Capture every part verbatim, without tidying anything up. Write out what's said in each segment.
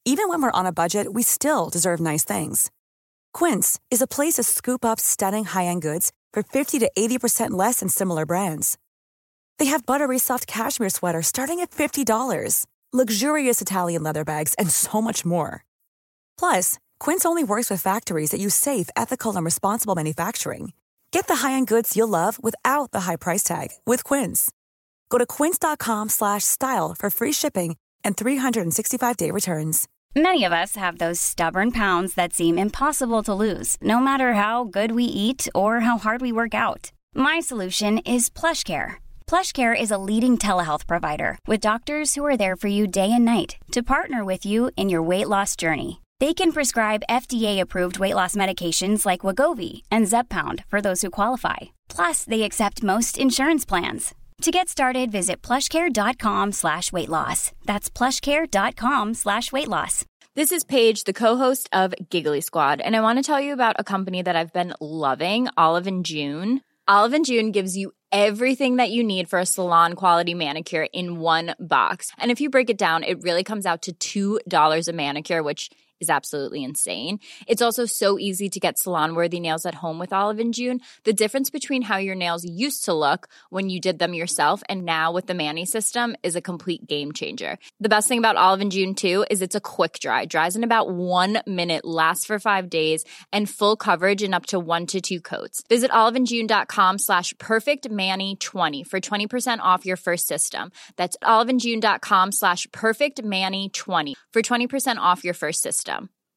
Even when we're on a budget, we still deserve nice things. Quince is a place to scoop up stunning high-end goods for fifty to eighty percent less than similar brands. They have buttery soft cashmere sweaters starting at fifty dollars, luxurious Italian leather bags, and so much more. Plus, Quince only works with factories that use safe, ethical, and responsible manufacturing. Get the high-end goods you'll love without the high price tag with Quince. Go to quince.com slash style for free shipping and three sixty-five day returns. Many of us have those stubborn pounds that seem impossible to lose, no matter how good we eat or how hard we work out. My solution is PlushCare. PlushCare is a leading telehealth provider with doctors who are there for you day and night to partner with you in your weight loss journey. They can prescribe F D A-approved weight loss medications like Wegovy and Zepbound for those who qualify. Plus, they accept most insurance plans. To get started, visit plushcare.com slash weight loss. That's plushcare.com slash weight loss. This is Paige, the co-host of Giggly Squad, and I want to tell you about a company that I've been loving, Olive and June. Olive and June gives you everything that you need for a salon-quality manicure in one box. And if you break it down, it really comes out to two dollars a manicure, which is absolutely insane. It's also so easy to get salon-worthy nails at home with Olive and June. The difference between how your nails used to look when you did them yourself and now with the Mani system is a complete game changer. The best thing about Olive and June, too, is it's a quick dry. Dries in about one minute, lasts for five days, and full coverage in up to one to two coats. Visit oliveandjune.com slash perfectmani20 for twenty percent off your first system. That's oliveandjune.com slash perfectmani20 for twenty percent off your first system.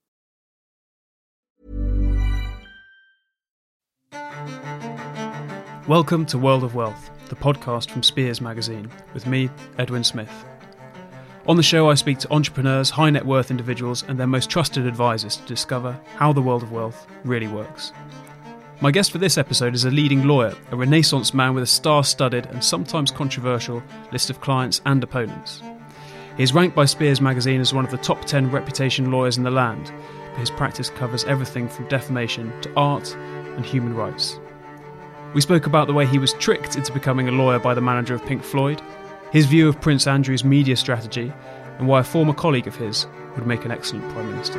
Welcome to World of Wealth, the podcast from Spears Magazine, with me, Edwin Smith. On the show, I speak to entrepreneurs, high net worth individuals, and their most trusted advisors to discover how the world of wealth really works. My guest for this episode is a leading lawyer, a Renaissance man with a star-studded and sometimes controversial list of clients and opponents. He is ranked by Spears Magazine as one of the top ten reputation lawyers in the land, but his practice covers everything from defamation to art and human rights. We spoke about the way he was tricked into becoming a lawyer by the manager of Pink Floyd, his view of Prince Andrew's media strategy, and why a former colleague of his would make an excellent Prime Minister.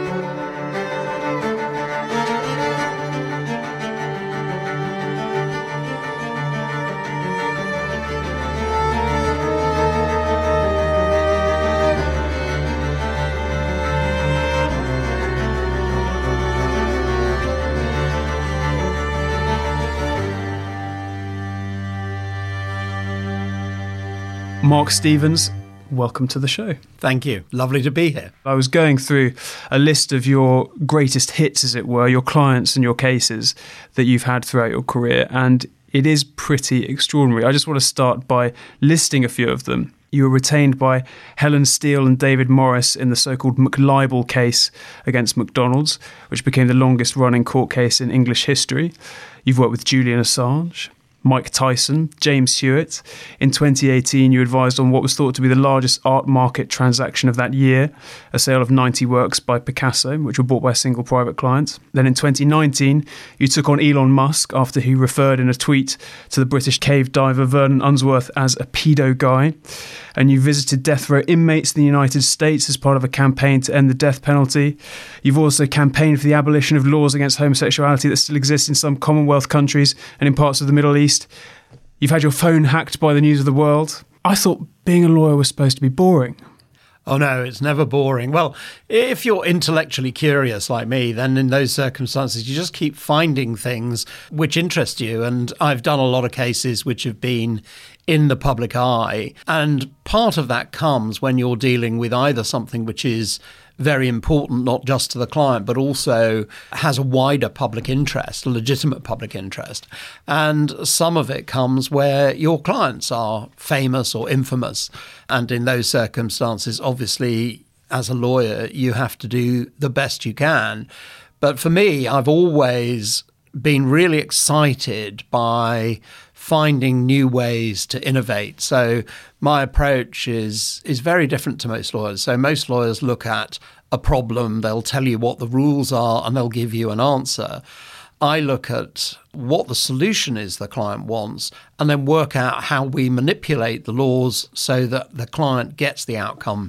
Mark Stevens, welcome to the show. Thank you. Lovely to be here. I was going through a list of your greatest hits, as it were, your clients and your cases that you've had throughout your career, and it is pretty extraordinary. I just want to start by listing a few of them. You were retained by Helen Steele and David Morris in the so-called McLibel case against McDonald's, which became the longest-running court case in English history. You've worked with Julian Assange, Mike Tyson, James Hewitt. In twenty eighteen, you advised on what was thought to be the largest art market transaction of that year, a sale of ninety works by Picasso, which were bought by a single private client. Then in twenty nineteen, you took on Elon Musk after he referred in a tweet to the British cave diver Vernon Unsworth as a pedo guy. And you visited death row inmates in the United States as part of a campaign to end the death penalty. You've also campaigned for the abolition of laws against homosexuality that still exist in some Commonwealth countries and in parts of the Middle East. You've had your phone hacked by the News of the World. I thought being a lawyer was supposed to be boring. Oh no, it's never boring. Well, if you're intellectually curious like me, then in those circumstances, you just keep finding things which interest you. And I've done a lot of cases which have been in the public eye. And part of that comes when you're dealing with either something which is very important, not just to the client, but also has a wider public interest, a legitimate public interest. And some of it comes where your clients are famous or infamous. And in those circumstances, obviously, as a lawyer, you have to do the best you can. But for me, I've always been really excited by finding new ways to innovate. So my approach is is very different to most lawyers. So most lawyers look at a problem, they'll tell you what the rules are, and they'll give you an answer. I look at what the solution is the client wants and then work out how we manipulate the laws so that the client gets the outcome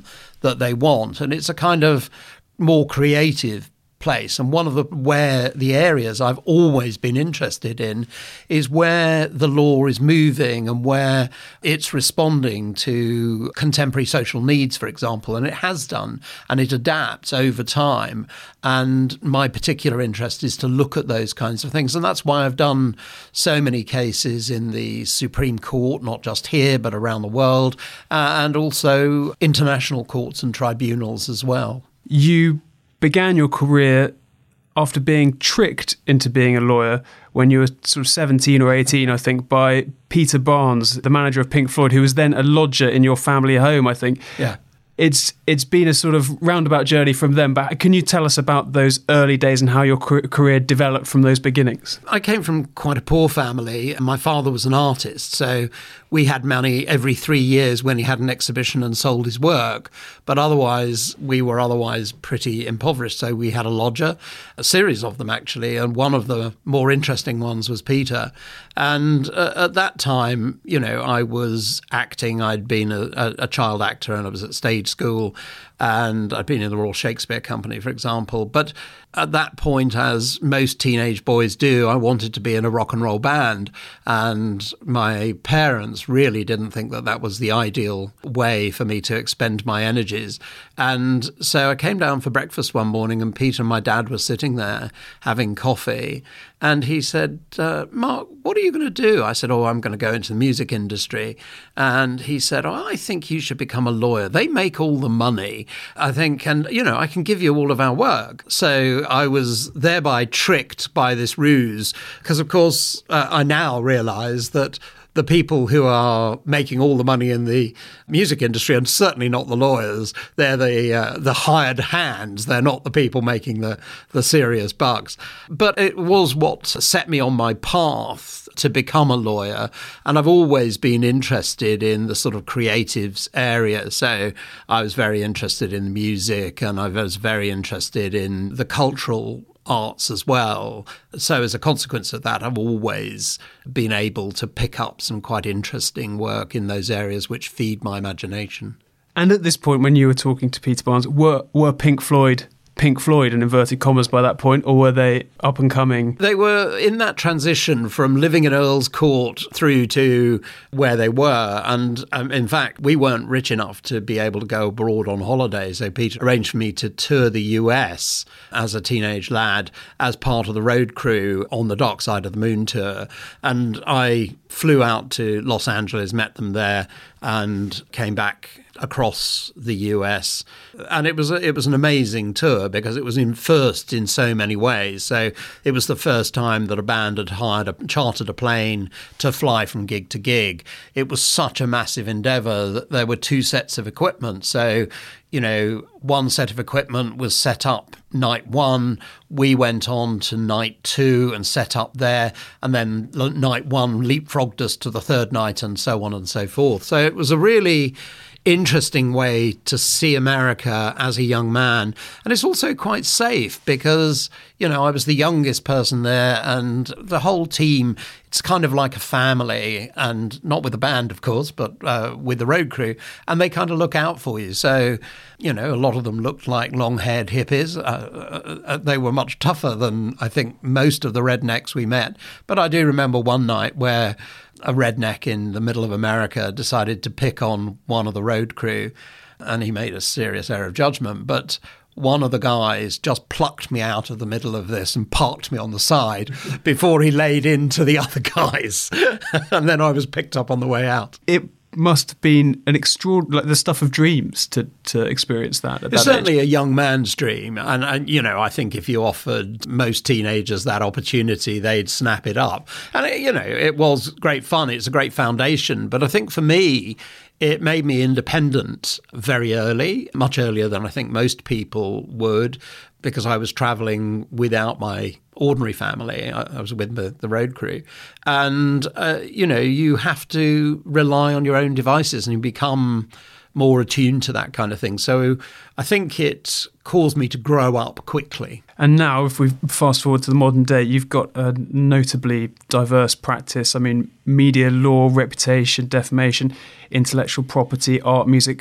that they want. And it's a kind of more creative place. And one of the where the areas I've always been interested in is where the law is moving and where it's responding to contemporary social needs, for example, and it has done, and it adapts over time. And my particular interest is to look at those kinds of things. And that's why I've done so many cases in the Supreme Court, not just here, but around the world, uh, and also international courts and tribunals as well. You began your career after being tricked into being a lawyer when you were sort of seventeen or eighteen, I think, by Peter Barnes, the manager of Pink Floyd, who was then a lodger in your family home, I think. Yeah. It's it's been a sort of roundabout journey from them. But can you tell us about those early days and how your career developed from those beginnings? I came from quite a poor family. My father was an artist, so we had money every three years when he had an exhibition and sold his work. But otherwise, we were otherwise pretty impoverished. So we had a lodger, a series of them actually, and one of the more interesting ones was Peter. And uh, at that time, you know, I was acting. I'd been a, a, a child actor and I was at stage school, and I'd been in the Royal Shakespeare Company, for example. But at that point, as most teenage boys do, I wanted to be in a rock and roll band. And my parents really didn't think that that was the ideal way for me to expend my energies. And so I came down for breakfast one morning, and Peter and my dad were sitting there having coffee. And he said, uh, Mark, what are you going to do? I said, oh, I'm going to go into the music industry. And he said, oh, I think you should become a lawyer. They make all the money, I think, and, you know, I can give you all of our work. So I was thereby tricked by this ruse because, of course, uh, I now realize that the people who are making all the money in the music industry, and certainly not the lawyers, they're the uh, the hired hands. They're not the people making the, the serious bucks. But it was what set me on my path to become a lawyer. And I've always been interested in the sort of creatives area. So I was very interested in music, and I was very interested in the cultural arts as well. So as a consequence of that, I've always been able to pick up some quite interesting work in those areas which feed my imagination. And at this point, when you were talking to Peter Barnes, were were Pink Floyd Pink Floyd in inverted commas by that point, or were they up and coming? They were in that transition from living in Earl's Court through to where they were. And um, in fact, we weren't rich enough to be able to go abroad on holiday. So Peter arranged for me to tour the U S as a teenage lad as part of the road crew on the Dark Side of the Moon tour. And I flew out to Los Angeles, met them there, and came back across the U S. And it was a, it was an amazing tour because it was in first in so many ways. So it was the first time that a band had hired a, chartered a plane to fly from gig to gig. It was such a massive endeavour that there were two sets of equipment. So, you know, one set of equipment was set up night one. We went on to night two and set up there. And then night one leapfrogged us to the third night, and so on and so forth. So it was a really interesting way to see America as a young man. And it's also quite safe because, you know, I was the youngest person there, and the whole team, it's kind of like a family, and not with the band, of course, but uh, with the road crew, and they kind of look out for you. So, you know, a lot of them looked like long-haired hippies. Uh, uh, they were much tougher than, I think, most of the rednecks we met. But I do remember one night where a redneck in the middle of America decided to pick on one of the road crew, and he made a serious error of judgment. But one of the guys just plucked me out of the middle of this and parked me on the side before he laid into the other guys. And then I was picked up on the way out. It must have been an extraordinary, like the stuff of dreams to to experience that at It's that certainly age. a young man's dream. And, and, you know, I think if you offered most teenagers that opportunity, they'd snap it up. And, it, you know, it was great fun. It's a great foundation. But I think for me, it made me independent very early, much earlier than I think most people would, because I was traveling without my ordinary family. I, I was with the, the road crew. And, uh, you know, you have to rely on your own devices and you become more attuned to that kind of thing. So I think it caused me to grow up quickly. And now, if we fast forward to the modern day, you've got a notably diverse practice. I mean, media law, reputation, defamation, intellectual property, art, music,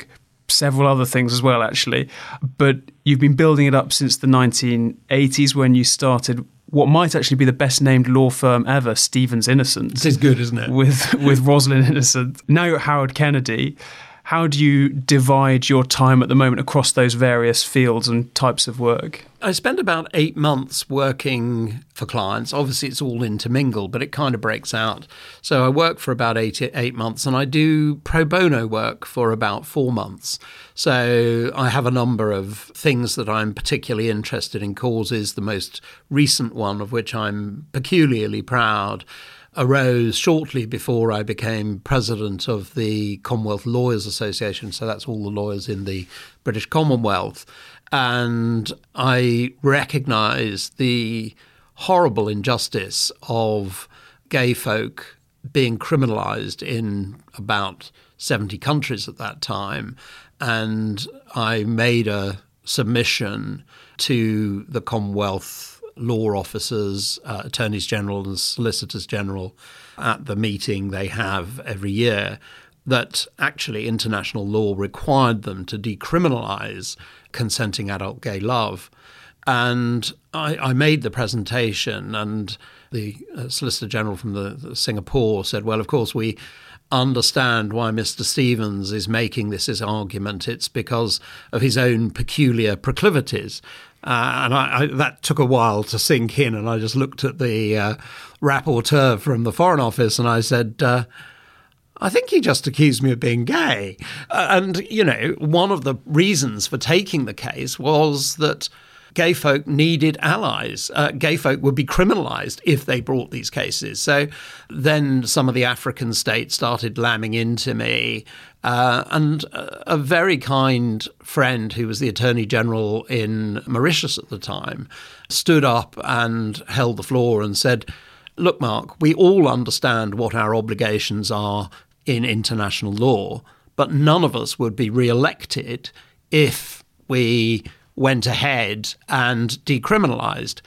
several other things as well, actually. But you've been building it up since the nineteen eighties when you started what might actually be the best named law firm ever, Stevens Innocent. This is good, isn't it? With, with Rosalind Innocent. Now you're at Howard Kennedy. How do you divide your time at the moment across those various fields and types of work? I spend about eight months working for clients. Obviously, it's all intermingled, but it kind of breaks out. So I work for about eight, eight months and I do pro bono work for about four months. So I have a number of things that I'm particularly interested in, causes, the most recent one of which I'm peculiarly proud arose shortly before I became president of the Commonwealth Lawyers Association. So that's all the lawyers in the British Commonwealth. And I recognise the horrible injustice of gay folk being criminalised in about seventy countries at that time. And I made a submission to the Commonwealth law officers, uh, attorneys general and solicitors general at the meeting they have every year, that actually international law required them to decriminalise consenting adult gay love. And I, I made the presentation, and the uh, Solicitor General from the, the Singapore said, well, of course, we understand why Mister Stevens is making this his argument. It's because of his own peculiar proclivities. Uh, and I, I, that took a while to sink in, and I just looked at the uh, rapporteur from the Foreign Office and I said, uh, I think he just accused me of being gay. Uh, and, you know, one of the reasons for taking the case was that gay folk needed allies. Uh, gay folk would be criminalised if they brought these cases. So then some of the African states started lambing into me. Uh, and a very kind friend who was the Attorney General in Mauritius at the time stood up and held the floor and said, look, Mark, we all understand what our obligations are in international law, but none of us would be re-elected if we went ahead and decriminalised.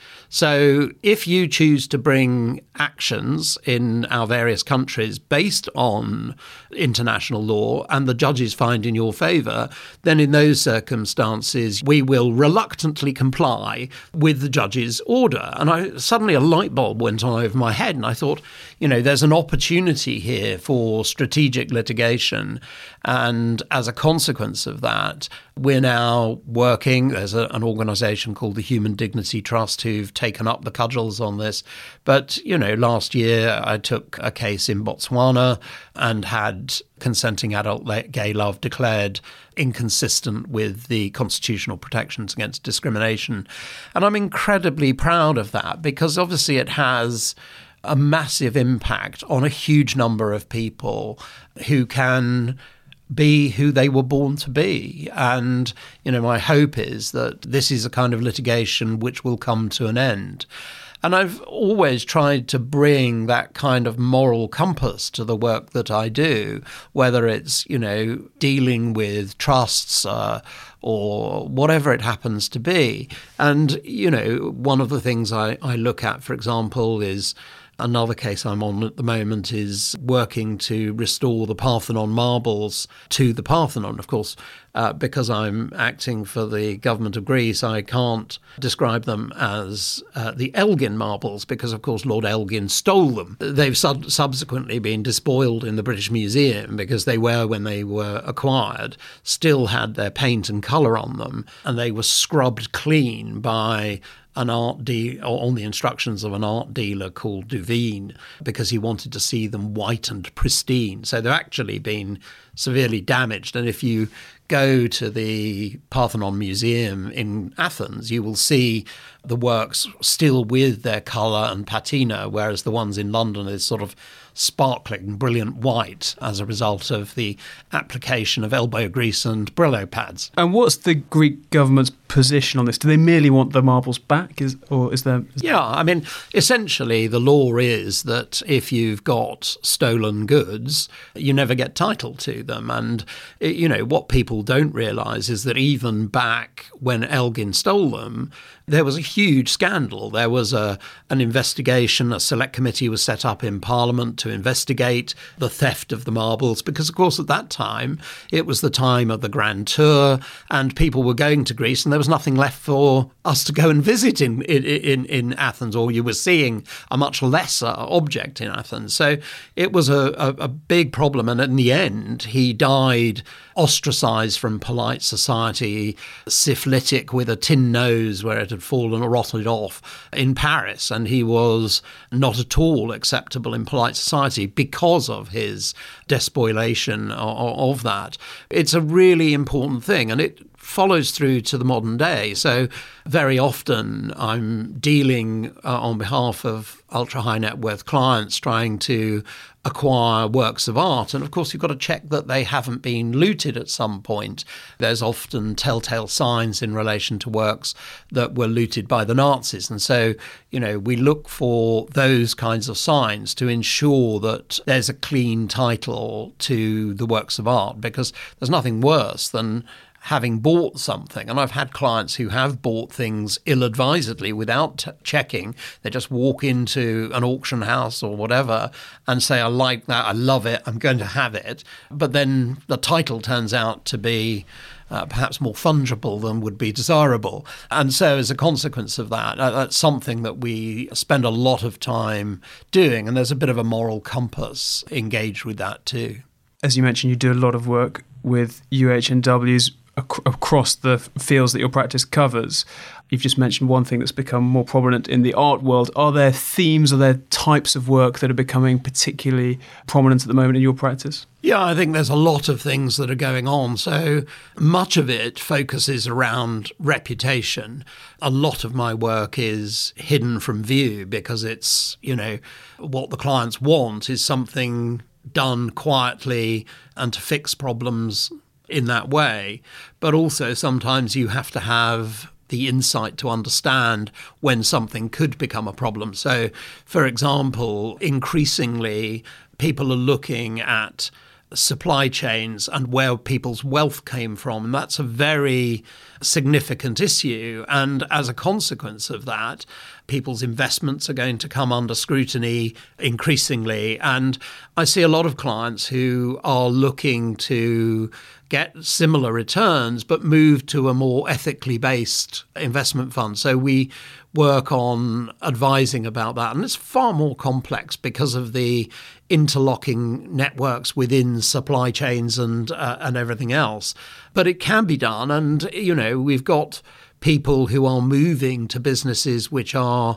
So if you choose to bring actions in our various countries based on international law and the judges find in your favour, then in those circumstances we will reluctantly comply with the judge's order. And I suddenly a light bulb went on over my head and I thought, you know, there's an opportunity here for strategic litigation. And as a consequence of that, we're now working, there's a, an organisation called the Human Dignity Trust who've taken up the cudgels on this. But, you know, last year I took a case in Botswana and had consenting adult gay love declared inconsistent with the constitutional protections against discrimination. And I'm incredibly proud of that because obviously it has a massive impact on a huge number of people who can be who they were born to be. And, you know, my hope is that this is a kind of litigation which will come to an end. And I've always tried to bring that kind of moral compass to the work that I do, whether it's, you know, dealing with trusts uh, or whatever it happens to be. And, you know, one of the things I, I look at, for example, is another case I'm on at the moment is working to restore the Parthenon marbles to the Parthenon. Of course, uh, because I'm acting for the government of Greece, I can't describe them as uh, the Elgin marbles because, of course, Lord Elgin stole them. They've sub- subsequently been despoiled in the British Museum because they were, when they were acquired, still had their paint and colour on them, and they were scrubbed clean by an art dealer, on the instructions of an art dealer called Duveen, because he wanted to see them white and pristine. So they've actually been severely damaged. And if you go to the Parthenon Museum in Athens, you will see the works still with their colour and patina, whereas the ones in London is sort of sparkling, brilliant white as a result of the application of elbow grease and Brillo pads. And what's the Greek government's position on this? Do they merely want the marbles back, is, or is there... Is yeah, I mean, essentially the law is that if you've got stolen goods, you never get title to them. And, you know, what people don't realise is that even back when Elgin stole them, there was a huge scandal. There was a an investigation, a select committee was set up in Parliament to investigate the theft of the marbles, because, of course, at that time, it was the time of the Grand Tour and people were going to Greece and there was nothing left for us to go and visit in, in, in, in Athens, or you were seeing a much lesser object in Athens. So it was a, a, a big problem. And in the end, he died ostracised from polite society, syphilitic with a tin nose where it had fallen or rotted off in Paris. And he was not at all acceptable in polite society because of his despoilation of, of that. It's a really important thing, and it follows through to the modern day. So very often I'm dealing uh, on behalf of ultra-high net worth clients trying to acquire works of art. And of course, you've got to check that they haven't been looted at some point. There's often telltale signs in relation to works that were looted by the Nazis. And so, you know, we look for those kinds of signs to ensure that there's a clean title to the works of art, because there's nothing worse than having bought something. And I've had clients who have bought things ill-advisedly without t- checking. They just walk into an auction house or whatever and say, I like that, I love it, I'm going to have it. But then the title turns out to be uh, perhaps more fungible than would be desirable. And so as a consequence of that, uh, that's something that we spend a lot of time doing. And there's a bit of a moral compass engaged with that too. As you mentioned, you do a lot of work with U H N Ws ac- across the fields that your practice covers. You've just mentioned one thing that's become more prominent in the art world. Are there themes, are there types of work that are becoming particularly prominent at the moment in your practice? Yeah, I think there's a lot of things that are going on. So much of it focuses around reputation. A lot of my work is hidden from view because it's, you know, what the clients want is something done quietly and to fix problems in that way. But also sometimes you have to have the insight to understand when something could become a problem. So, for example, increasingly people are looking at supply chains and where people's wealth came from. And that's a very significant issue. And as a consequence of that, people's investments are going to come under scrutiny increasingly. And I see a lot of clients who are looking to get similar returns, but move to a more ethically based investment fund. So we work on advising about that. And it's far more complex because of the interlocking networks within supply chains and uh, and everything else. But it can be done. And, you know, we've got people who are moving to businesses which are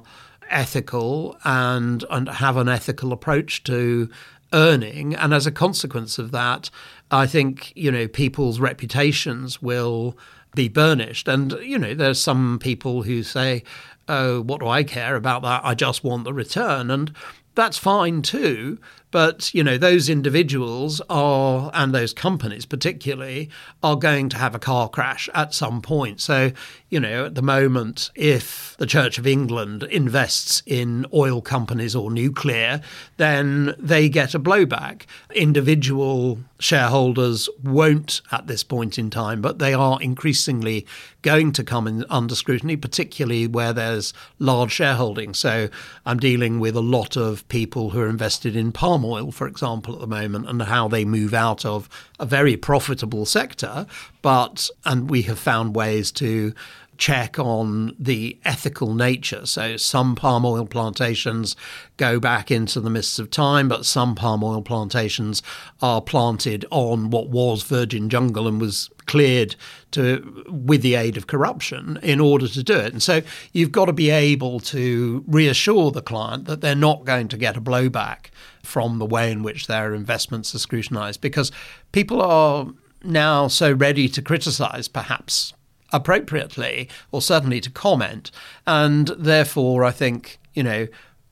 ethical and, and have an ethical approach to earning. And as a consequence of that, I think, you know, people's reputations will be burnished. And, you know, there's some people who say, oh, what do I care about that? I just want the return. And that's fine too. But, you know, those individuals are, and those companies particularly, are going to have a car crash at some point. So, you know, at the moment, if the Church of England invests in oil companies or nuclear, then they get a blowback. Individual shareholders won't at this point in time, but they are increasingly going to come in under scrutiny, particularly where there's large shareholding. So I'm dealing with a lot of people who are invested in palm oil, for example, at the moment, and how they move out of a very profitable sector. But, and we have found ways to check on the ethical nature. So some palm oil plantations go back into the mists of time, but some palm oil plantations are planted on what was virgin jungle and was cleared to with the aid of corruption in order to do it. And so you've got to be able to reassure the client that they're not going to get a blowback from the way in which their investments are scrutinized, because people are now so ready to criticize, perhaps appropriately, or certainly to comment. And therefore, I think, you know,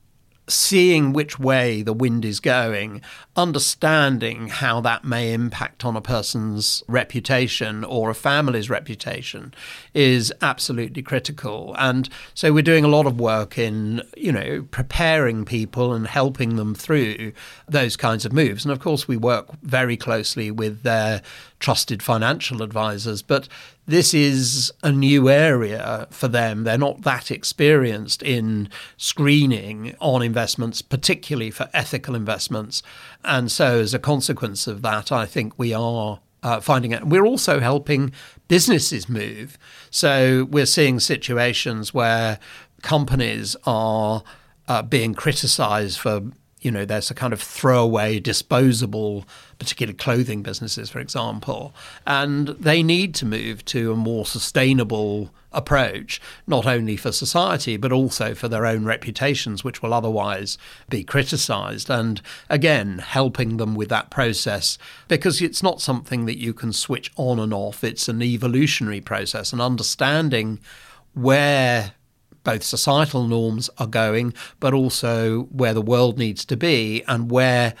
seeing which way the wind is going, understanding how that may impact on a person's reputation or a family's reputation is absolutely critical. And so we're doing a lot of work in, you know, preparing people and helping them through those kinds of moves. And of course, we work very closely with their trusted financial advisors. But this is a new area for them. They're not that experienced in screening on investments, particularly for ethical investments. And so as a consequence of that, I think we are uh, finding it. We're also helping businesses move. So we're seeing situations where companies are uh, being criticized for, you know, there's a kind of throwaway, disposable, particularly clothing businesses, for example, and they need to move to a more sustainable approach, not only for society, but also for their own reputations, which will otherwise be criticized. And again, helping them with that process, because it's not something that you can switch on and off. It's an evolutionary process, and understanding where both societal norms are going, but also where the world needs to be and where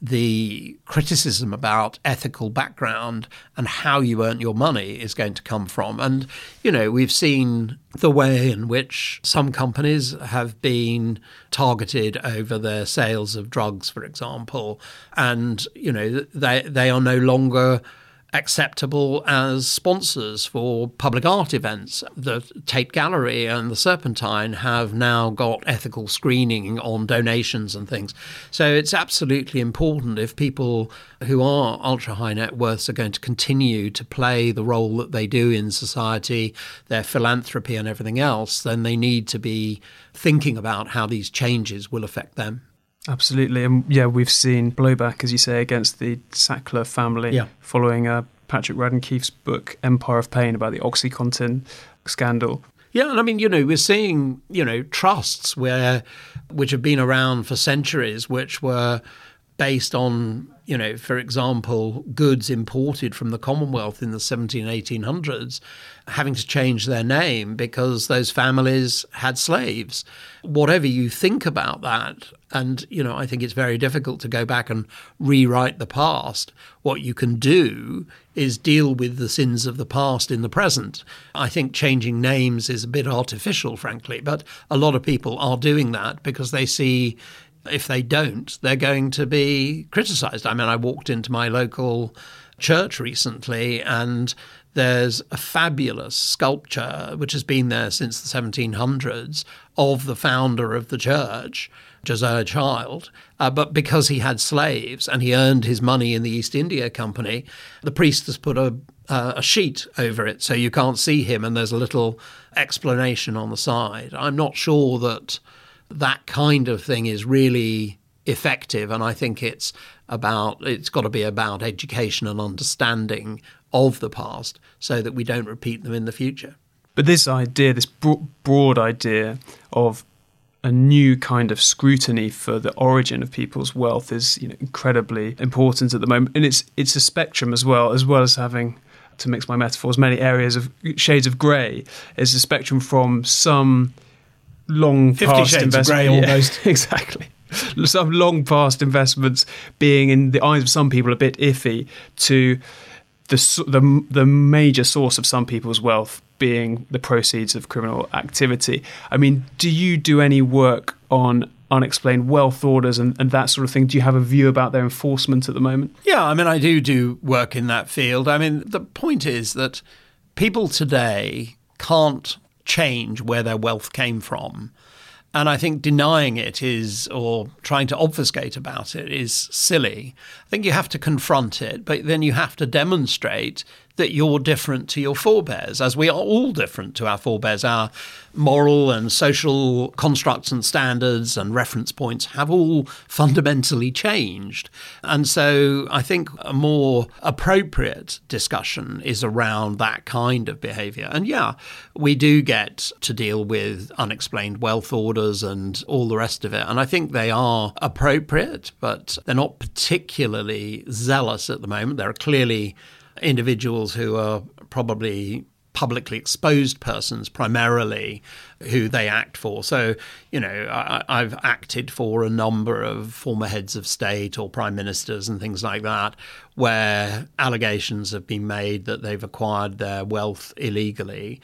the criticism about ethical background and how you earn your money is going to come from. And, you know, we've seen the way in which some companies have been targeted over their sales of drugs, for example, and, you know, they they are no longer acceptable as sponsors for public art events. The Tate Gallery and the Serpentine have now got ethical screening on donations and things. So it's absolutely important, if people who are ultra high net worths are going to continue to play the role that they do in society, their philanthropy and everything else, then they need to be thinking about how these changes will affect them. Absolutely. And yeah, we've seen blowback, as you say, against the Sackler family yeah. following uh, Patrick Radden Keefe's book, Empire of Pain, about the OxyContin scandal. Yeah, and I mean, you know, we're seeing, you know, trusts where which have been around for centuries, which were based on, you know, for example, goods imported from the Commonwealth in the seventeen, eighteen hundreds, having to change their name because those families had slaves. Whatever you think about that, and, you know, I think it's very difficult to go back and rewrite the past. What you can do is deal with the sins of the past in the present. I think changing names is a bit artificial, frankly, but a lot of people are doing that because they see if they don't, they're going to be criticised. I mean, I walked into my local church recently and there's a fabulous sculpture, which has been there since the seventeen hundreds, of the founder of the church, Josiah Child. Uh, but because he had slaves and he earned his money in the East India Company, the priest has put a, uh, a sheet over it so you can't see him, and there's a little explanation on the side. I'm not sure that that kind of thing is really effective, and I think it's about it's got to be about education and understanding of the past so that we don't repeat them in the future. But this idea, this bro- broad idea of a new kind of scrutiny for the origin of people's wealth is, you know, incredibly important at the moment, and it's it's a spectrum as well, as well as having, to mix my metaphors, many areas of shades of grey. It's a spectrum from some long Fifty past Shades investment, of Grey, almost. Yeah, exactly. Some long past investments being, in the eyes of some people, a bit iffy, to the the the major source of some people's wealth being the proceeds of criminal activity. I mean, do you do any work on unexplained wealth orders and, and that sort of thing? Do you have a view about their enforcement at the moment? Yeah, I mean, I do do work in that field. I mean, the point is that people today can't change where their wealth came from. And I think denying it is, or trying to obfuscate about it, is silly. I think you have to confront it, but then you have to demonstrate that you're different to your forebears, as we are all different to our forebears. Our moral and social constructs and standards and reference points have all fundamentally changed. And so I think a more appropriate discussion is around that kind of behaviour. And yeah, we do get to deal with unexplained wealth orders and all the rest of it. And I think they are appropriate, but they're not particularly zealous at the moment. There are clearly individuals who are probably publicly exposed persons primarily who they act for. So, you know, I, I've acted for a number of former heads of state or prime ministers and things like that, where allegations have been made that they've acquired their wealth illegally.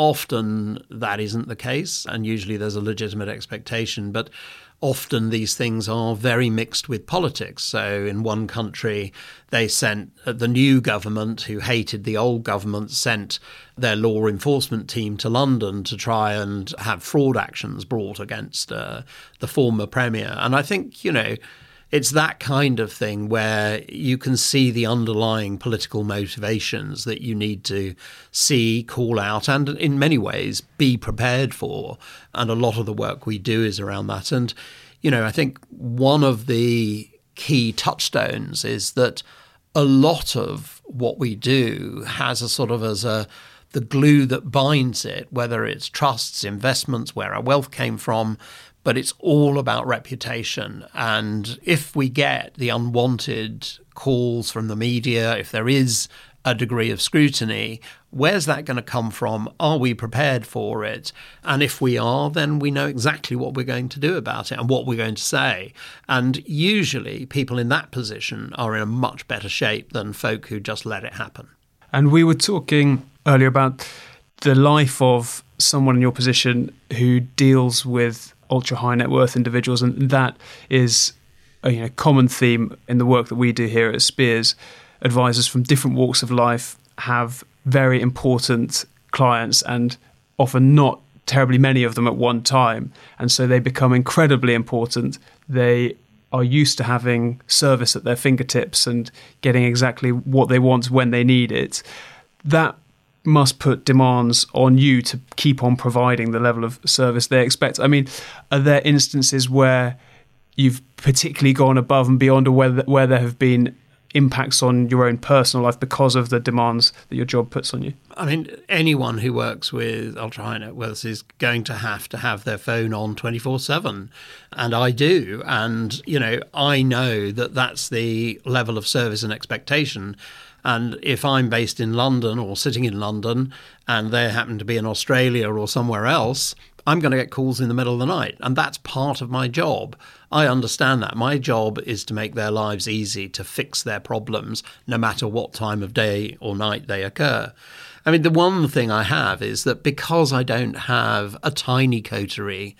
Often that isn't the case, and usually there's a legitimate expectation, but often these things are very mixed with politics. So in one country, they sent the new government, who hated the old government, sent their law enforcement team to London to try and have fraud actions brought against uh, the former premier. And I think, you know, it's that kind of thing where you can see the underlying political motivations that you need to see, call out, and in many ways be prepared for. And a lot of the work we do is around that. And, you know, I think one of the key touchstones is that a lot of what we do has a sort of as a the glue that binds it, whether it's trusts, investments, where our wealth came from, but it's all about reputation. And if we get the unwanted calls from the media, if there is a degree of scrutiny, where's that going to come from? Are we prepared for it? And if we are, then we know exactly what we're going to do about it and what we're going to say. And usually people in that position are in a much better shape than folk who just let it happen. And we were talking earlier about the life of someone in your position who deals with ultra high net worth individuals, and that is a you know, common theme in the work that we do here at Spears. Advisors from different walks of life have very important clients, and often not terribly many of them at one time, and so they become incredibly important. They are used to having service at their fingertips and getting exactly what they want when they need it. That must put demands on you to keep on providing the level of service they expect. I mean, are there instances where you've particularly gone above and beyond, or where, where there have been impacts on your own personal life because of the demands that your job puts on you? I mean, anyone who works with ultra high net worth is going to have to have their phone on twenty-four seven. And I do. And, you know, I know that that's the level of service and expectation. And if I'm based in London or sitting in London and they happen to be in Australia or somewhere else, I'm going to get calls in the middle of the night. And that's part of my job. I understand that. My job is to make their lives easy, to fix their problems, no matter what time of day or night they occur. I mean, the one thing I have is that because I don't have a tiny coterie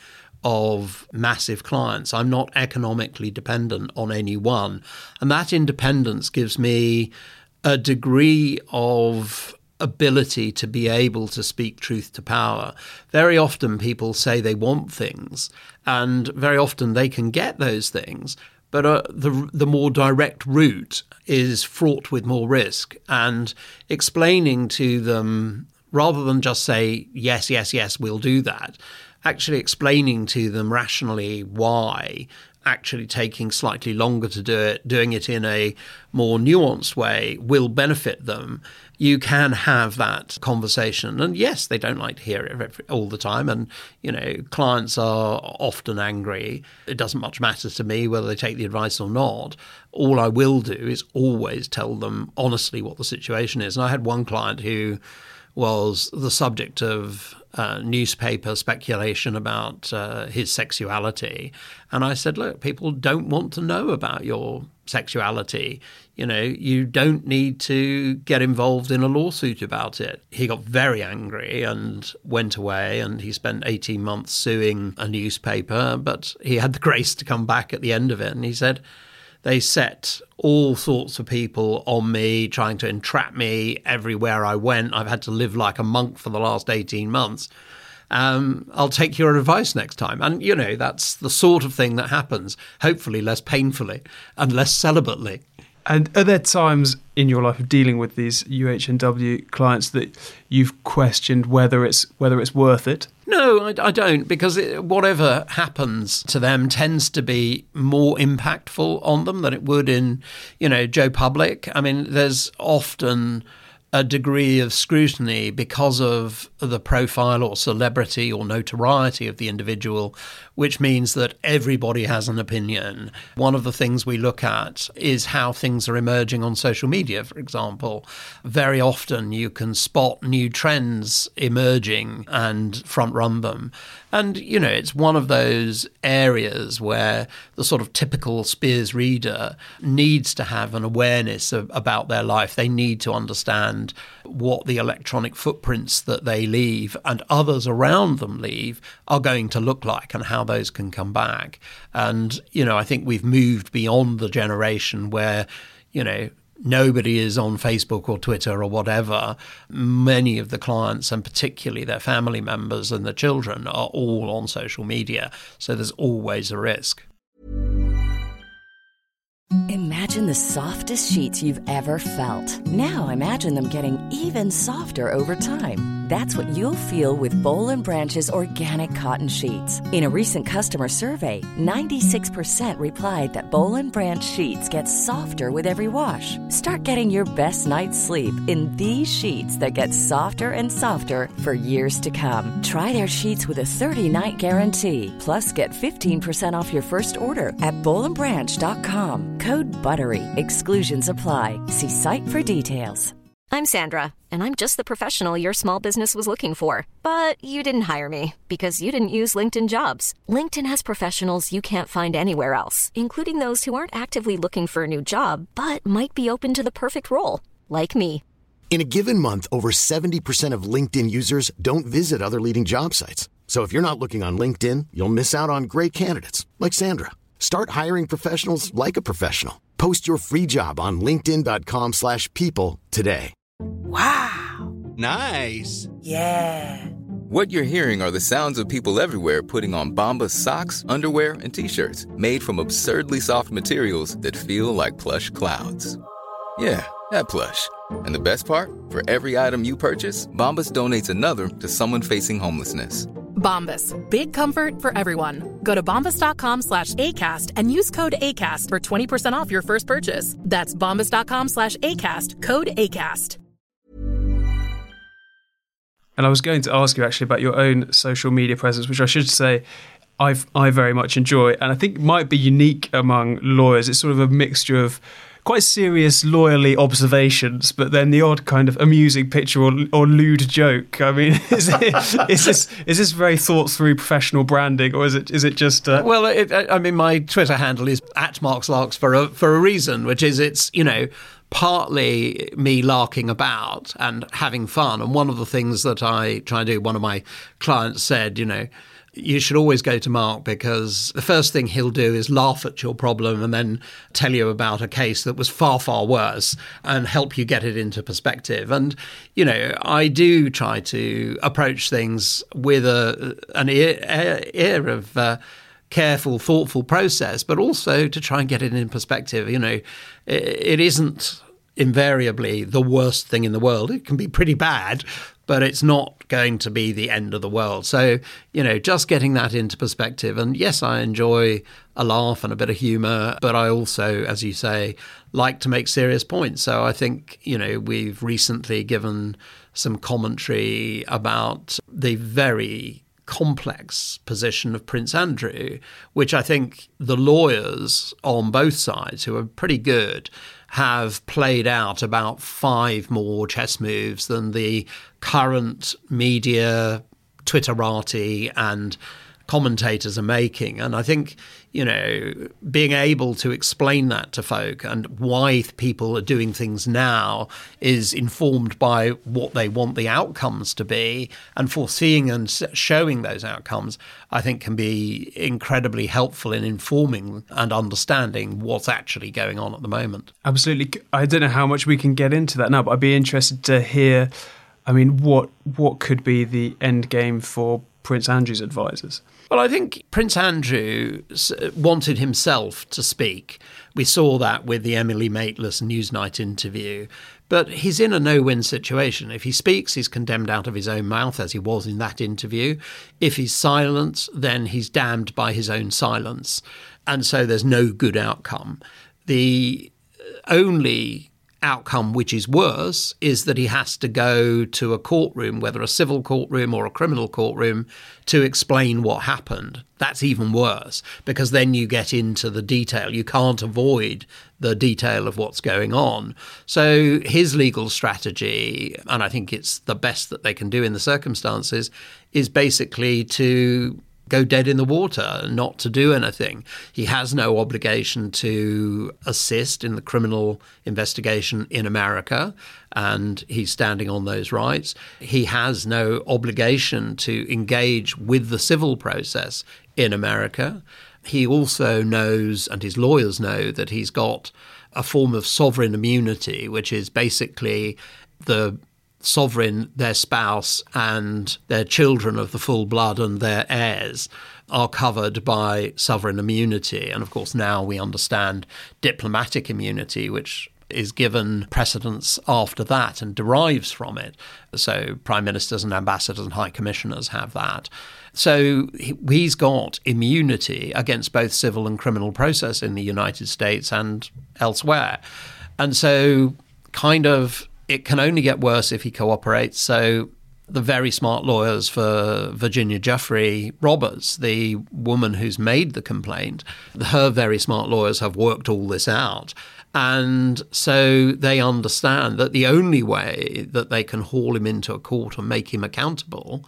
of massive clients, I'm not economically dependent on any one. And that independence gives me a degree of ability to be able to speak truth to power. Very often people say they want things, and very often they can get those things, but uh, the the more direct route is fraught with more risk. And explaining to them, rather than just say, yes, yes, yes, we'll do that, actually explaining to them rationally why, actually taking slightly longer to do it, doing it in a more nuanced way will benefit them. You can have that conversation. And yes, they don't like to hear it all the time. And, you know, clients are often angry. It doesn't much matter to me whether they take the advice or not. All I will do is always tell them honestly what the situation is. And I had one client who was the subject of uh, newspaper speculation about uh, his sexuality. And I said, look, people don't want to know about your sexuality. You know, you don't need to get involved in a lawsuit about it. He got very angry and went away, and he spent eighteen months suing a newspaper, but he had the grace to come back at the end of it. And he said, they set all sorts of people on me, trying to entrap me everywhere I went. I've had to live like a monk for the last eighteen months. Um, I'll take your advice next time. And, you know, that's the sort of thing that happens, hopefully less painfully and less celibately. And are there times in your life of dealing with these U H N W clients that you've questioned whether it's whether it's worth it? No, I, I don't, because it, whatever happens to them tends to be more impactful on them than it would in, you know, Joe Public. I mean, there's often a degree of scrutiny because of the profile or celebrity or notoriety of the individual, which means that everybody has an opinion. One of the things we look at is how things are emerging on social media, for example. Very often you can spot new trends emerging and front run them. And, you know, it's one of those areas where the sort of typical Spears reader needs to have an awareness of, about their life. They need to understand what the electronic footprints that they leave and others around them leave are going to look like and how those can come back. And, you know, I think we've moved beyond the generation where, you know, nobody is on Facebook or Twitter or whatever. Many of the clients, and particularly their family members and the children, are all on social media. So there's always a risk. Imagine the softest sheets you've ever felt. Now imagine them getting even softer over time. That's what you'll feel with Boll and Branch's organic cotton sheets. In a recent customer survey, ninety-six percent replied that Boll and Branch sheets get softer with every wash. Start getting your best night's sleep in these sheets that get softer and softer for years to come. Try their sheets with a thirty-night guarantee. Plus, get fifteen percent off your first order at boll and branch dot com. Code BUTTERY. Exclusions apply. See site for details. I'm Sandra, and I'm just the professional your small business was looking for. But you didn't hire me because you didn't use LinkedIn Jobs. LinkedIn has professionals you can't find anywhere else, including those who aren't actively looking for a new job, but might be open to the perfect role, like me. In a given month, over seventy percent of LinkedIn users don't visit other leading job sites. So if you're not looking on LinkedIn, you'll miss out on great candidates like Sandra. Start hiring professionals like a professional. Post your free job on linkedin dot com slash people today. Wow. Nice. Yeah. What you're hearing are the sounds of people everywhere putting on Bombas socks, underwear, and T-shirts made from absurdly soft materials that feel like plush clouds. Yeah, that plush. And the best part? For every item you purchase, Bombas donates another to someone facing homelessness. Bombas. Big comfort for everyone. Go to bombas dot com slash ACAST and use code ACAST for twenty percent off your first purchase. That's bombas dot com slash ACAST. Code ACAST. And I was going to ask you actually about your own social media presence, which I should say I've, I very much enjoy, and I think might be unique among lawyers. It's sort of a mixture of quite serious lawyerly observations, but then the odd kind of amusing picture or, or lewd joke. I mean, is, it, is this is this very thought through professional branding, or is it is it just? Uh... Well, it, I mean, my Twitter handle is at Marks Larks for a for a reason, which is it's you know partly me larking about and having fun. And one of the things that I try and do, one of my clients said, you know, you should always go to Mark because the first thing he'll do is laugh at your problem and then tell you about a case that was far, far worse and help you get it into perspective. And, you know, I do try to approach things with a, an ear, ear of uh, careful, thoughtful process, but also to try and get it in perspective. You know, it, it isn't invariably the worst thing in the world. It can be pretty bad, but it's not going to be the end of the world. So, you know, just getting that into perspective. And yes, I enjoy a laugh and a bit of humour, but I also, as you say, like to make serious points. So I think, you know, we've recently given some commentary about the very complex position of Prince Andrew, which I think the lawyers on both sides, who are pretty good, have played out about five more chess moves than the current media, Twitterati and commentators are making. And I think, you know, being able to explain that to folk and why people are doing things now is informed by what they want the outcomes to be, and foreseeing and showing those outcomes, I think can be incredibly helpful in informing and understanding what's actually going on at the moment. Absolutely. I don't know how much we can get into that now, but I'd be interested to hear, I mean, what what could be the end game for Prince Andrew's advisors? Well, I think Prince Andrew wanted himself to speak. We saw that with the Emily Maitlis Newsnight interview. But he's in a no-win situation. If he speaks, he's condemned out of his own mouth, as he was in that interview. If he's silent, then he's damned by his own silence. And so there's no good outcome. The only outcome which is worse is that he has to go to a courtroom, whether a civil courtroom or a criminal courtroom, to explain what happened. That's even worse, because then you get into the detail. You can't avoid the detail of what's going on. So his legal strategy, and I think it's the best that they can do in the circumstances, is basically to go dead in the water, not to do anything. He has no obligation to assist in the criminal investigation in America, and he's standing on those rights. He has no obligation to engage with the civil process in America. He also knows, and his lawyers know, that he's got a form of sovereign immunity, which is basically the sovereign, their spouse and their children of the full blood and their heirs are covered by sovereign immunity. And of course, now we understand diplomatic immunity, which is given precedence after that and derives from it. So prime ministers and ambassadors and high commissioners have that. So he's got immunity against both civil and criminal process in the United States and elsewhere. And so kind of it can only get worse if he cooperates. So the very smart lawyers for Virginia Giuffre Roberts, the woman who's made the complaint, her very smart lawyers have worked all this out. And so they understand that the only way that they can haul him into a court and make him accountable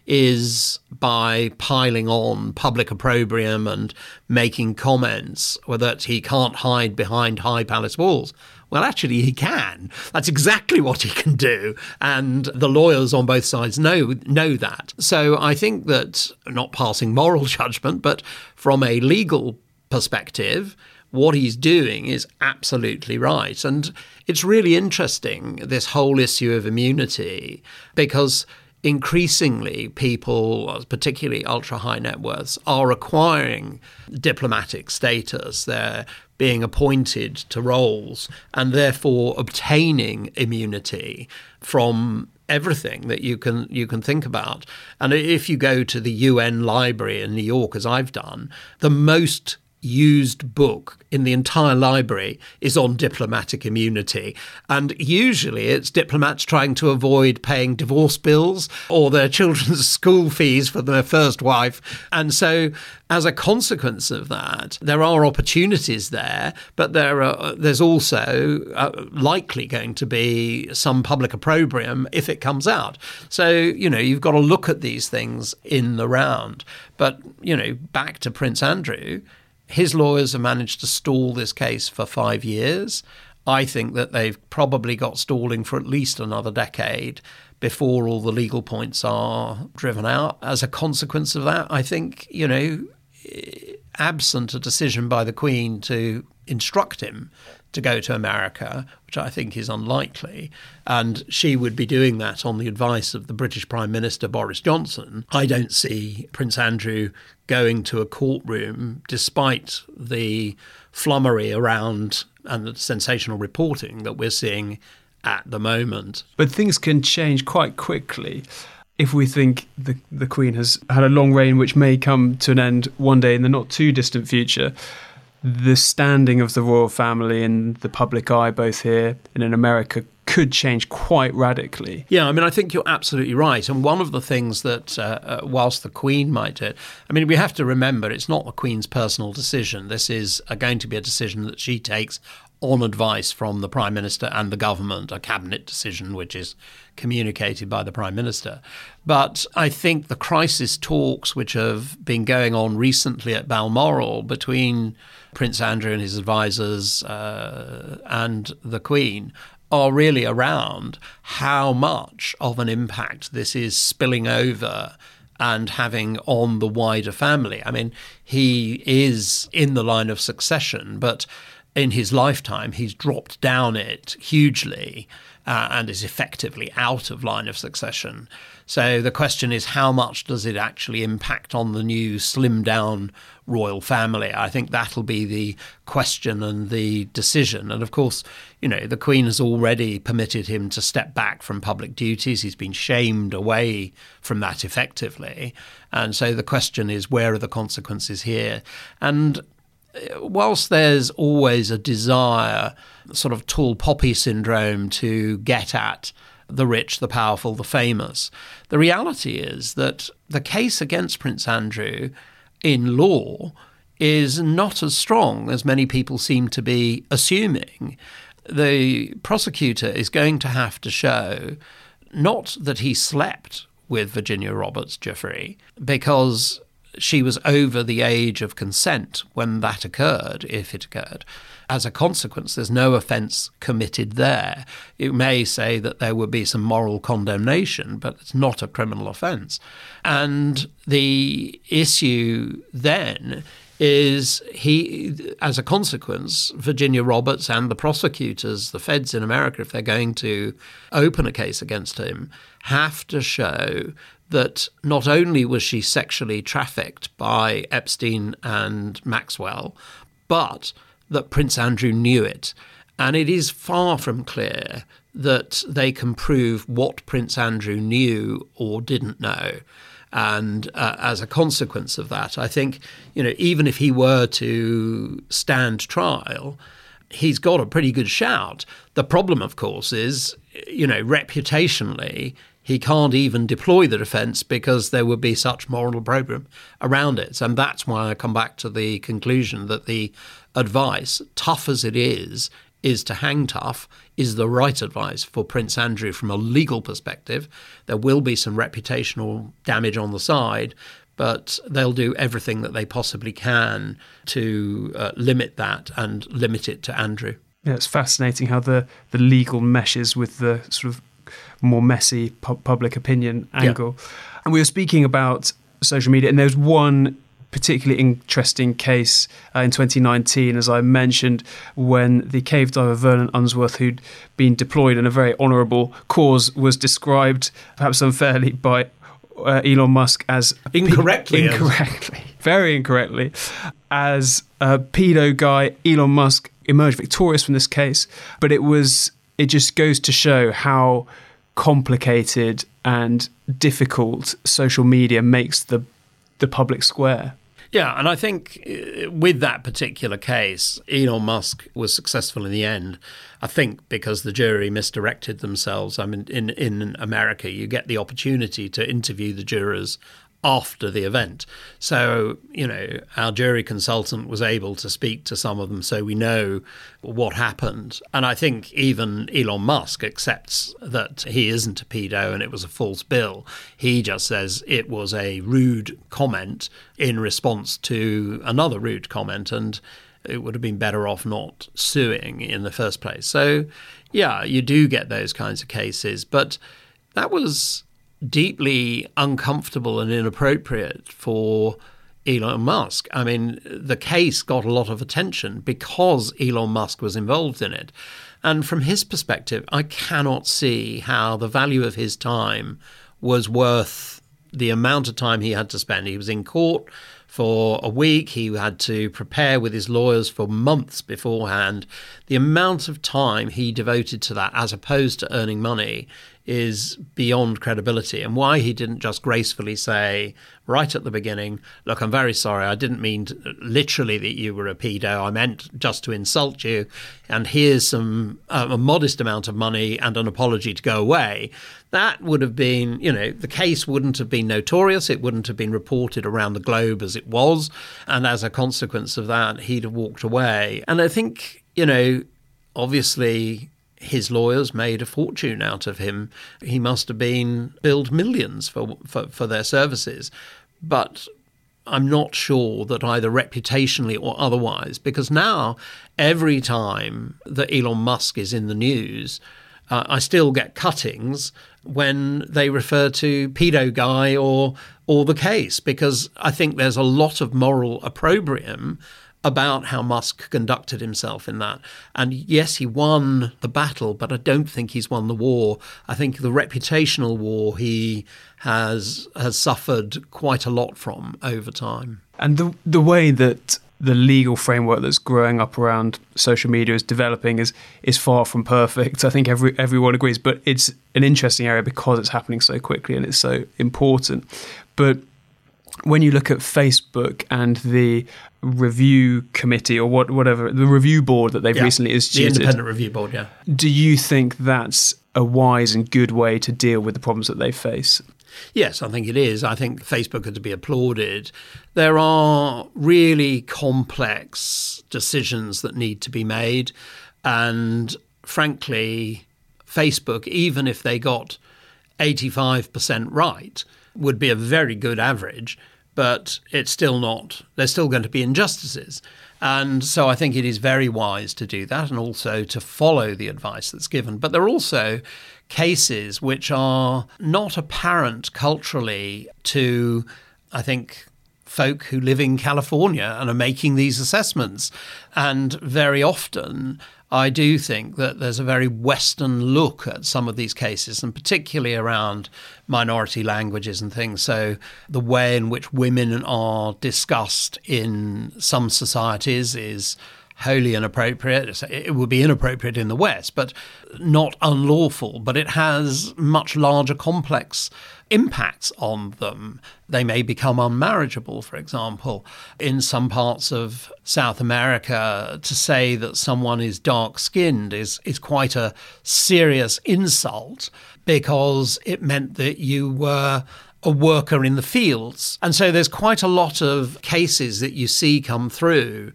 is by piling on public opprobrium and making comments that he can't hide behind high palace walls. Well, actually, he can. That's exactly what he can do. And the lawyers on both sides know know that. So I think that, not passing moral judgment, but from a legal perspective, what he's doing is absolutely right. And it's really interesting, this whole issue of immunity, because increasingly people, particularly ultra-high net worths, are acquiring diplomatic status. They're being appointed to roles and therefore obtaining immunity from everything that you can you can think about. And if you go to the U N library in New York, as I've done, the most used book in the entire library is on diplomatic immunity. And usually it's diplomats trying to avoid paying divorce bills or their children's school fees for their first wife. And so as a consequence of that, there are opportunities there, but there are, there's also uh, likely going to be some public opprobrium if it comes out. So, you know, you've got to look at these things in the round. But, you know, back to Prince Andrew, his lawyers have managed to stall this case for five years. I think that they've probably got stalling for at least another decade before all the legal points are driven out. As a consequence of that, I think, you know, absent a decision by the Queen to instruct him to go to America, which I think is unlikely, and she would be doing that on the advice of the British Prime Minister Boris Johnson, I don't see Prince Andrew going to a courtroom, despite the flummery around and the sensational reporting that we're seeing at the moment. But things can change quite quickly. If we think the the Queen has had a long reign which may come to an end one day in the not too distant future, the standing of the royal family in the public eye, both here and in America, could change quite radically. Yeah, I mean, I think you're absolutely right. And one of the things that, uh, uh, whilst the Queen might do it, I mean, we have to remember it's not the Queen's personal decision. This is uh, going to be a decision that she takes on advice from the Prime Minister and the government, a cabinet decision which is communicated by the Prime Minister. But I think the crisis talks which have been going on recently at Balmoral between Prince Andrew and his advisors uh, and the Queen are really around how much of an impact this is spilling over and having on the wider family. I mean, he is in the line of succession, but in his lifetime, he's dropped down it hugely uh, and is effectively out of line of succession. So the question is, how much does it actually impact on the new slimmed down royal family? I think that'll be the question and the decision. And of course, you know, the Queen has already permitted him to step back from public duties. He's been shamed away from that effectively. And so the question is, where are the consequences here? And whilst there's always a desire, sort of tall poppy syndrome, to get at the rich, the powerful, the famous, the reality is that the case against Prince Andrew in law is not as strong as many people seem to be assuming. The prosecutor is going to have to show not that he slept with Virginia Roberts Giuffre, because she was over the age of consent when that occurred, if it occurred. As a consequence, there's no offence committed there. You may say that there would be some moral condemnation, but it's not a criminal offence. And the issue then is he, as a consequence, Virginia Roberts and the prosecutors, the feds in America, if they're going to open a case against him, have to show that not only was she sexually trafficked by Epstein and Maxwell, but that Prince Andrew knew it. And it is far from clear that they can prove what Prince Andrew knew or didn't know. And uh, as a consequence of that, I think, you know, even if he were to stand trial, he's got a pretty good shout. The problem, of course, is, you know, reputationally, he can't even deploy the defence because there would be such moral opprobrium around it. And that's why I come back to the conclusion that the advice, tough as it is, is to hang tough, is the right advice for Prince Andrew from a legal perspective. There will be some reputational damage on the side, but they'll do everything that they possibly can to uh, limit that and limit it to Andrew. Yeah, it's fascinating how the, the legal meshes with the sort of more messy pu- public opinion angle. Yeah. And we were speaking about social media, and there's one particularly interesting case uh, in twenty nineteen, as I mentioned, when the cave diver Vernon Unsworth, who'd been deployed in a very honourable cause, was described, perhaps unfairly, by uh, Elon Musk as incorrectly, pe- incorrectly, as... very incorrectly, as a pedo guy. Elon Musk emerged victorious from this case, but it was it just goes to show how complicated and difficult social media makes the the public square. Yeah, and I think with that particular case, Elon Musk was successful in the end, I think because the jury misdirected themselves. I mean, in, in America, you get the opportunity to interview the jurors after the event. So, you know, our jury consultant was able to speak to some of them, so we know what happened. And I think even Elon Musk accepts that he isn't a pedo and it was a false bill. He just says it was a rude comment in response to another rude comment, and it would have been better off not suing in the first place. So, yeah, you do get those kinds of cases, but that was deeply uncomfortable and inappropriate for Elon Musk. I mean, the case got a lot of attention because Elon Musk was involved in it. And from his perspective, I cannot see how the value of his time was worth the amount of time he had to spend. He was in court for a week. He had to prepare with his lawyers for months beforehand. The amount of time he devoted to that as opposed to earning money is beyond credibility. And why he didn't just gracefully say right at the beginning, look, I'm very sorry, I didn't mean to, literally that you were a pedo, I meant just to insult you, and here's some uh, a modest amount of money and an apology to go away. That would have been, you know, the case wouldn't have been notorious, it wouldn't have been reported around the globe as it was, and as a consequence of that, he'd have walked away. And I think, you know, obviously his lawyers made a fortune out of him. He must have been billed millions for, for, for their services. But I'm not sure that either reputationally or otherwise, because now every time that Elon Musk is in the news, uh, I still get cuttings when they refer to pedo guy or or the case, because I think there's a lot of moral opprobrium about how Musk conducted himself in that. And yes, he won the battle, but I don't think he's won the war. I think the reputational war he has has suffered quite a lot from over time. And the the way that the legal framework that's growing up around social media is developing is is far from perfect. I think every everyone agrees, but it's an interesting area because it's happening so quickly and it's so important. But when you look at Facebook and the review committee or what, whatever, the review board that they've yeah, recently instituted. The independent review board, yeah. Do you think that's a wise and good way to deal with the problems that they face? Yes, I think it is. I think Facebook are to be applauded. There are really complex decisions that need to be made. And frankly, Facebook, even if they got eighty-five percent right, would be a very good average, but it's still not, there's still going to be injustices. And so I think it is very wise to do that and also to follow the advice that's given. But there are also cases which are not apparent culturally to, I think, folk who live in California and are making these assessments. And very often, I do think that there's a very Western look at some of these cases, and particularly around minority languages and things. So the way in which women are discussed in some societies is wholly inappropriate. It would be inappropriate in the West, but not unlawful. But it has much larger, complex impacts on them. They may become unmarriageable, for example. In some parts of South America, to say that someone is dark-skinned is, is quite a serious insult because it meant that you were a worker in the fields. And so there's quite a lot of cases that you see come through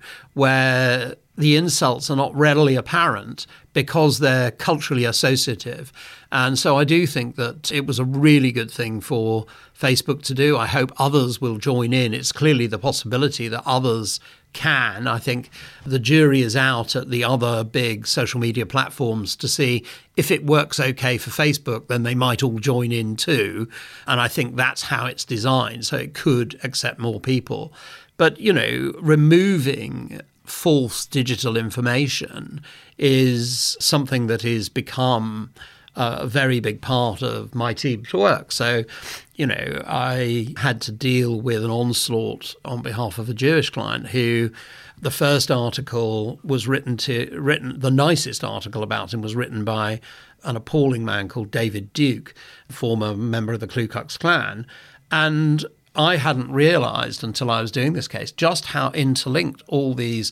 where the insults are not readily apparent because they're culturally associative. And so I do think that it was a really good thing for Facebook to do. I hope others will join in. It's clearly the possibility that others can. I think the jury is out at the other big social media platforms to see if it works okay for Facebook, then they might all join in too. And I think that's how it's designed, so it could accept more people. But, you know, removing false digital information is something that has become a very big part of my team's work. So, you know, I had to deal with an onslaught on behalf of a Jewish client who the first article was written to, written, the nicest article about him was written by an appalling man called David Duke, former member of the Ku Klux Klan. And I hadn't realized until I was doing this case just how interlinked all these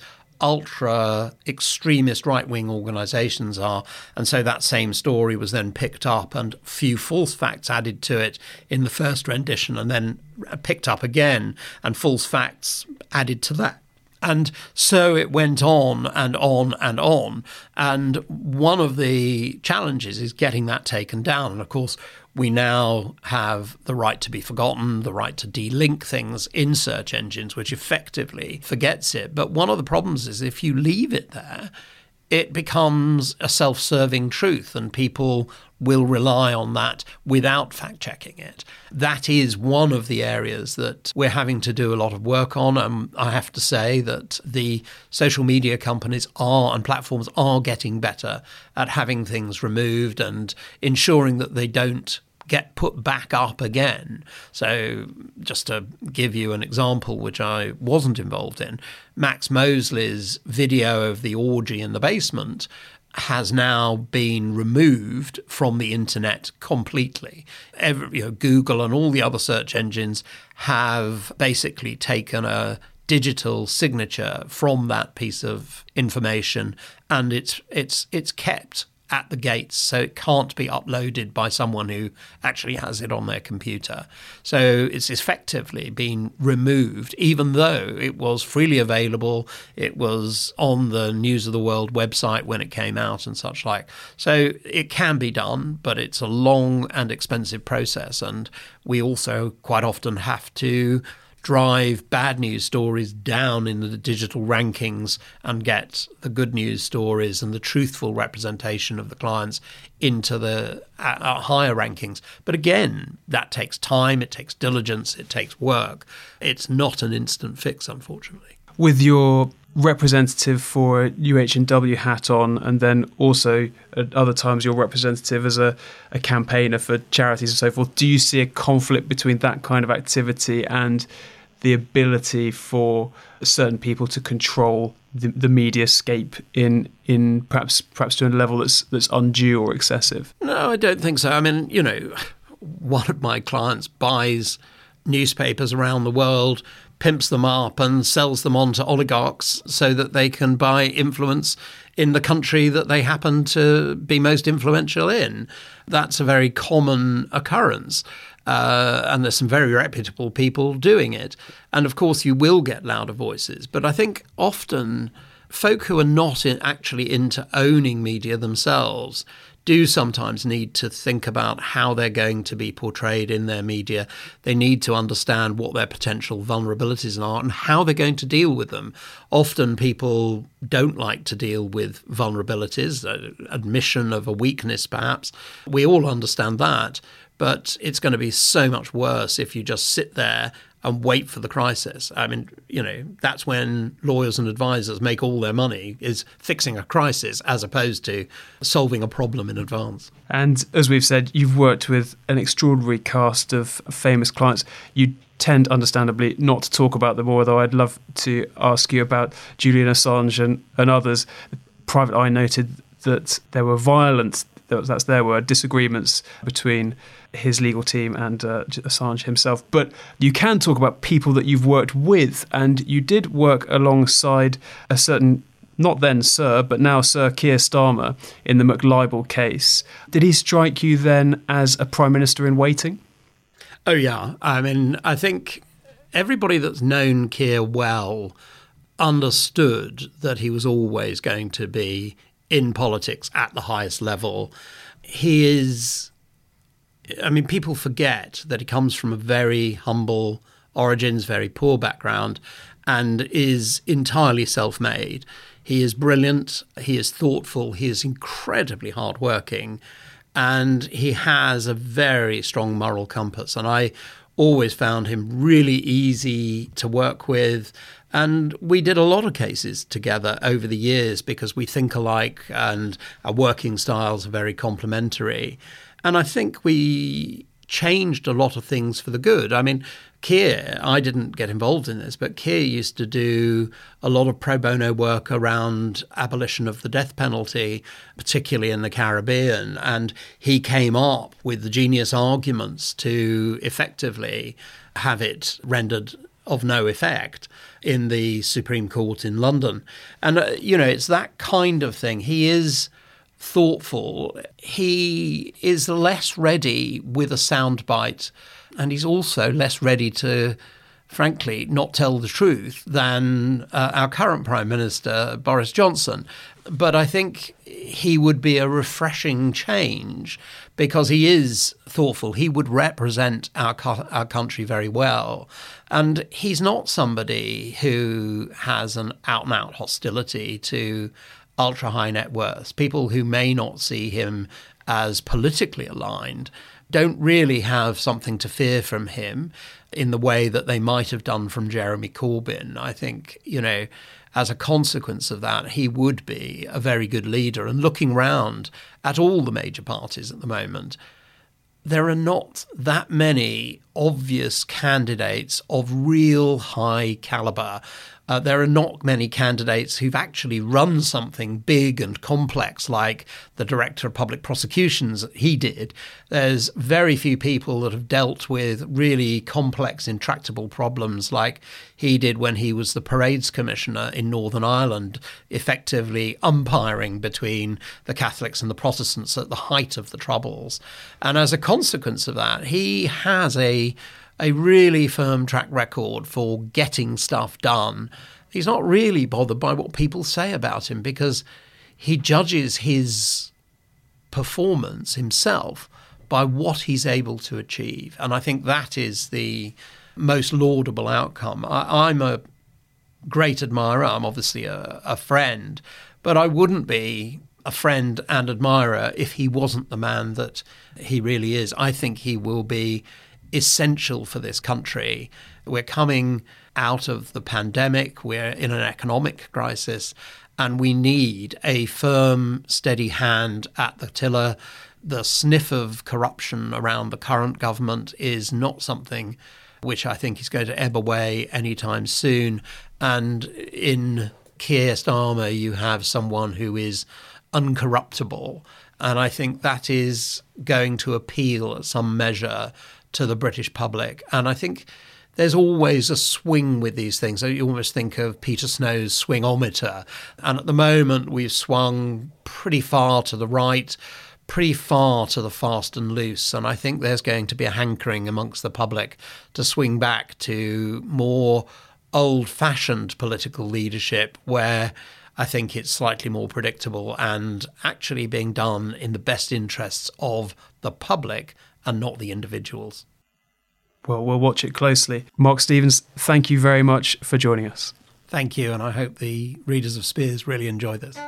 ultra extremist right-wing organizations are. And so that same story was then picked up and a few false facts added to it in the first rendition and then picked up again and false facts added to that. And so it went on and on and on. And one of the challenges is getting that taken down. And of course, we now have the right to be forgotten, the right to delink things in search engines, which effectively forgets it. But one of the problems is if you leave it there, it becomes a self-serving truth and people will rely on that without fact-checking it. That is one of the areas that we're having to do a lot of work on. And I have to say that the social media companies are and platforms are getting better at having things removed and ensuring that they don't get put back up again. So just to give you an example, which I wasn't involved in, Max Mosley's video of the orgy in the basement has now been removed from the internet completely. Every, you know, Google and all the other search engines have basically taken a digital signature from that piece of information, and it's it's it's kept at the gates, so it can't be uploaded by someone who actually has it on their computer. So it's effectively been removed, even though it was freely available. It was on the News of the World website when it came out and such like. So it can be done, but it's a long and expensive process. And we also quite often have to drive bad news stories down in the digital rankings and get the good news stories and the truthful representation of the clients into the uh, higher rankings. But again, that takes time, it takes diligence, it takes work. It's not an instant fix, unfortunately. With your representative for U H and W hat on, and then also at other times your representative as a, a campaigner for charities and so forth, do you see a conflict between that kind of activity and the ability for certain people to control the, the mediascape in in perhaps perhaps to a level that's that's undue or excessive? No, I don't think so. I mean, you know, one of my clients buys newspapers around the world, pimps them up and sells them on to oligarchs so that they can buy influence in the country that they happen to be most influential in. That's a very common occurrence. Uh, and there's some very reputable people doing it. And of course, you will get louder voices. But I think often folk who are not in, actually into owning media themselves do sometimes need to think about how they're going to be portrayed in their media. They need to understand what their potential vulnerabilities are and how they're going to deal with them. Often people don't like to deal with vulnerabilities, admission of a weakness perhaps. We all understand that. But it's going to be so much worse if you just sit there and wait for the crisis. I mean, you know, that's when lawyers and advisors make all their money, is fixing a crisis as opposed to solving a problem in advance. And as we've said, you've worked with an extraordinary cast of famous clients. You tend, understandably, not to talk about them, although I'd love to ask you about Julian Assange and, and others. Private Eye noted that there were violent, that's their word, disagreements between his legal team and uh, Assange himself. But you can talk about people that you've worked with, and you did work alongside a certain, not then Sir, but now Sir Keir Starmer in the McLibel case. Did he strike you then as a Prime Minister in waiting? Oh, yeah. I mean, I think everybody that's known Keir well understood that he was always going to be in politics at the highest level. He is, I mean, people forget that he comes from a very humble origins, very poor background, and is entirely self-made. He is brilliant, he is thoughtful, he is incredibly hardworking, and he has a very strong moral compass. And I always found him really easy to work with. And we did a lot of cases together over the years because we think alike and our working styles are very complementary. And I think we changed a lot of things for the good. I mean, Keir, I didn't get involved in this, but Keir used to do a lot of pro bono work around abolition of the death penalty, particularly in the Caribbean. And he came up with the genius arguments to effectively have it rendered of no effect in the Supreme Court in London. And, uh, you know, it's that kind of thing. He is thoughtful. He is less ready with a soundbite, and he's also less ready to, frankly, not tell the truth than uh, our current Prime Minister, Boris Johnson. But I think he would be a refreshing change because he is thoughtful. He would represent our co- our country very well. And he's not somebody who has an out-and-out hostility to ultra-high net worths. People who may not see him as politically aligned don't really have something to fear from him in the way that they might have done from Jeremy Corbyn. I think, you know, as a consequence of that, he would be a very good leader. And looking round at all the major parties at the moment, there are not that many obvious candidates of real high caliber. Uh, there are not many candidates who've actually run something big and complex like the Director of Public Prosecutions he did. There's very few people that have dealt with really complex, intractable problems like he did when he was the Parades Commissioner in Northern Ireland, effectively umpiring between the Catholics and the Protestants at the height of the Troubles. And as a consequence of that, he has a a really firm track record for getting stuff done. He's not really bothered by what people say about him because he judges his performance himself by what he's able to achieve. And I think that is the most laudable outcome. I, I'm a great admirer. I'm obviously a, a friend, but I wouldn't be a friend and admirer if he wasn't the man that he really is. I think he will be essential for this country. We're coming out of the pandemic, we're in an economic crisis, and we need a firm, steady hand at the tiller. The sniff of corruption around the current government is not something which I think is going to ebb away anytime soon. And in Keir Starmer, you have someone who is uncorruptible. And I think that is going to appeal at some measure to the British public. And I think there's always a swing with these things. You almost think of Peter Snow's swingometer. And at the moment, we've swung pretty far to the right, pretty far to the fast and loose. And I think there's going to be a hankering amongst the public to swing back to more old-fashioned political leadership, where I think it's slightly more predictable and actually being done in the best interests of the public and not the individuals. Well, we'll watch it closely. Mark Stevens, thank you very much for joining us. Thank you, and I hope the readers of Spears really enjoy this.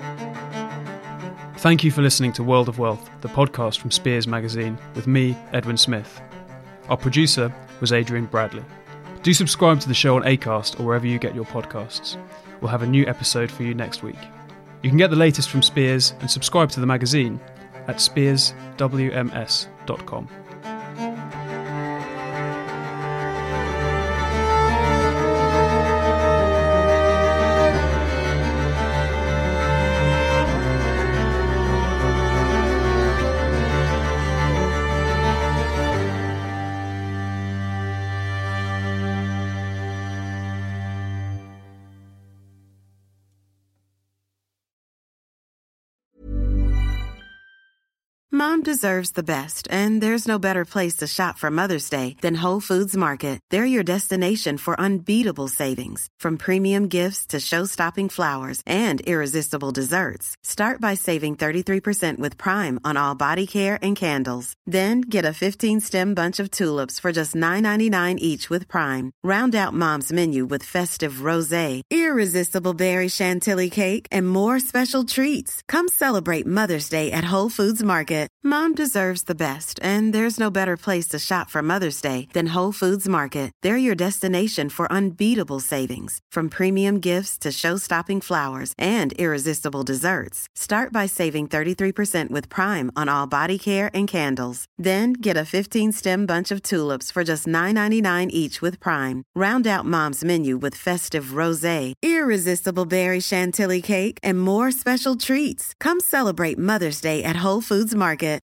Thank you for listening to World of Wealth, the podcast from Spears Magazine, with me, Edwin Smith. Our producer was Adrian Bradley. Do subscribe to the show on Acast or wherever you get your podcasts. We'll have a new episode for you next week. You can get the latest from Spears and subscribe to the magazine at spears w m s dot com. Mom deserves the best, and there's no better place to shop for Mother's Day than Whole Foods Market. They're your destination for unbeatable savings, from premium gifts to show-stopping flowers and irresistible desserts. Start by saving thirty-three percent with Prime on all body care and candles. Then get a fifteen-stem bunch of tulips for just nine ninety-nine each with Prime. Round out Mom's menu with festive rosé, irresistible berry chantilly cake, and more special treats. Come celebrate Mother's Day at Whole Foods Market. Mom deserves the best, and there's no better place to shop for Mother's Day than Whole Foods Market. They're your destination for unbeatable savings, from premium gifts to show-stopping flowers and irresistible desserts. Start by saving thirty-three percent with Prime on all body care and candles. Then get a fifteen-stem bunch of tulips for just nine ninety-nine each with Prime. Round out Mom's menu with festive rosé, irresistible berry chantilly cake, and more special treats. Come celebrate Mother's Day at Whole Foods Market.